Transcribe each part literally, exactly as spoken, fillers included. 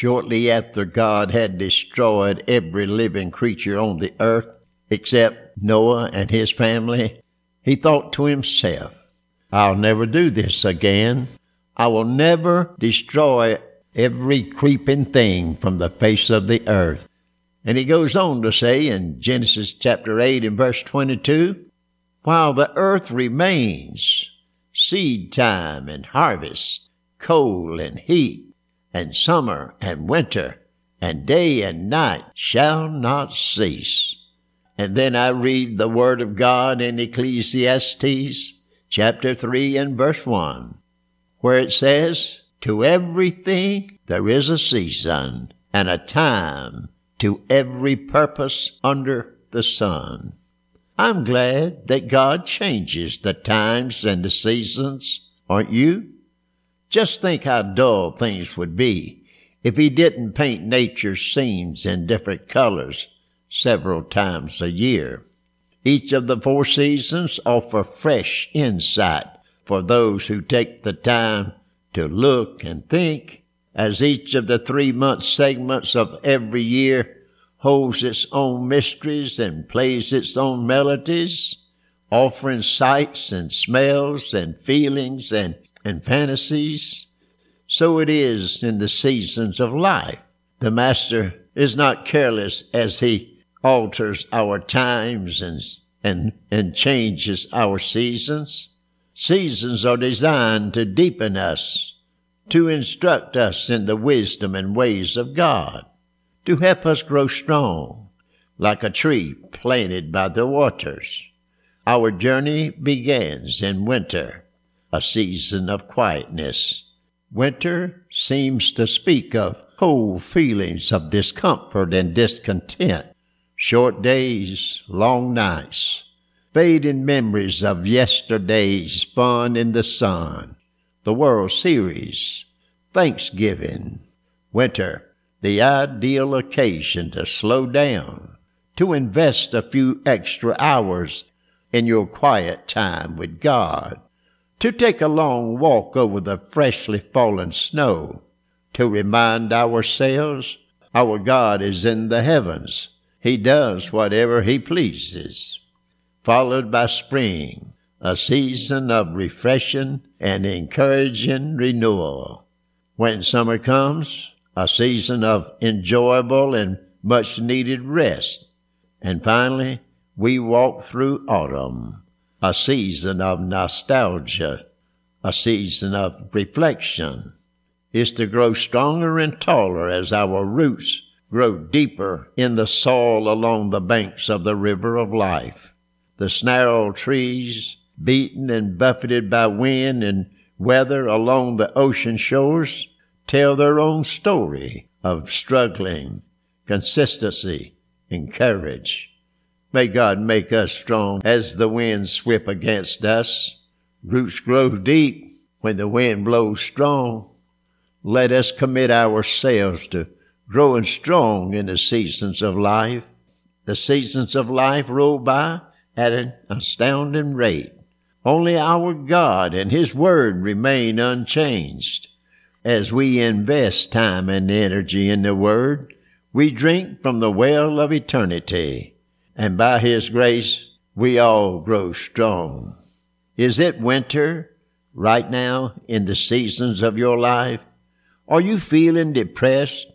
shortly after God had destroyed every living creature on the earth except Noah and his family, he thought to himself, I'll never do this again. I will never destroy every creeping thing from the face of the earth. And he goes on to say in Genesis chapter eight and verse twenty-two, while the earth remains, seed time and harvest, cold and heat, and summer and winter, and day and night shall not cease. And then I read the word of God in Ecclesiastes chapter three and verse one, where it says, to everything there is a season, and a time to every purpose under the sun. I'm glad that God changes the times and the seasons, aren't you? Just think how dull things would be if he didn't paint nature's scenes in different colors several times a year. Each of the four seasons offer fresh insight for those who take the time to look and think, as each of the three-month segments of every year holds its own mysteries and plays its own melodies, offering sights and smells and feelings and, and fantasies. So it is in the seasons of life. The Master is not careless as he alters our times and, and, and changes our seasons. Seasons are designed to deepen us, to instruct us in the wisdom and ways of God, to help us grow strong, like a tree planted by the waters. Our journey begins in winter, a season of quietness. Winter seems to speak of cold feelings of discomfort and discontent, short days, long nights, fading memories of yesterday's fun in the sun, the World Series, Thanksgiving. Winter, the ideal occasion to slow down, to invest a few extra hours in your quiet time with God, to take a long walk over the freshly fallen snow, to remind ourselves our God is in the heavens. He does whatever he pleases. Followed by spring, a season of refreshing and encouraging renewal. When summer comes, a season of enjoyable and much-needed rest. And finally, we walk through autumn, a season of nostalgia, a season of reflection. It's to grow stronger and taller as our roots grow deeper in the soil along the banks of the river of life. The snarled trees, beaten and buffeted by wind and weather along the ocean shores, tell their own story of struggling, consistency, and courage. May God make us strong as the winds whip against us. Roots grow deep when the wind blows strong. Let us commit ourselves to growing strong in the seasons of life. The seasons of life roll by at an astounding rate. Only our God and his word remain unchanged. As we invest time and energy in the word, we drink from the well of eternity, and by his grace, we all grow strong. Is it winter right now in the seasons of your life? Are you feeling depressed,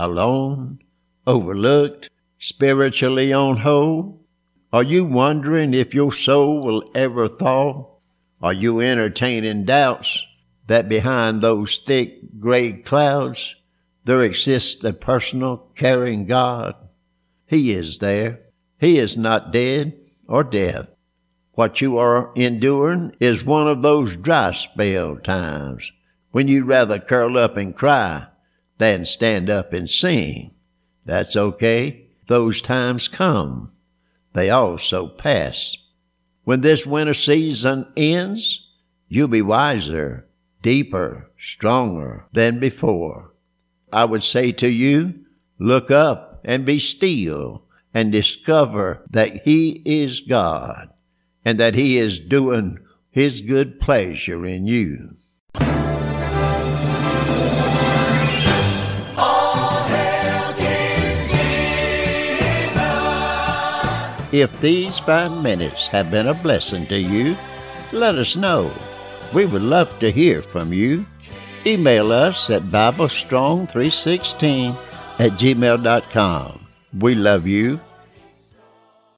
alone, overlooked, spiritually on hold? Are you wondering if your soul will ever thaw? Are you entertaining doubts that behind those thick gray clouds there exists a personal, caring God? He is there. He is not dead or deaf. What you are enduring is one of those dry spell times when you'd rather curl up and cry than stand up and sing. That's okay. Those times come. They also pass. When this winter season ends, you'll be wiser, deeper, stronger than before. I would say to you, look up and be still and discover that he is God and that he is doing his good pleasure in you. All If these five minutes have been a blessing to you, let us know. We would love to hear from you. Email us at bible strong three sixteen at gmail dot com. We love you.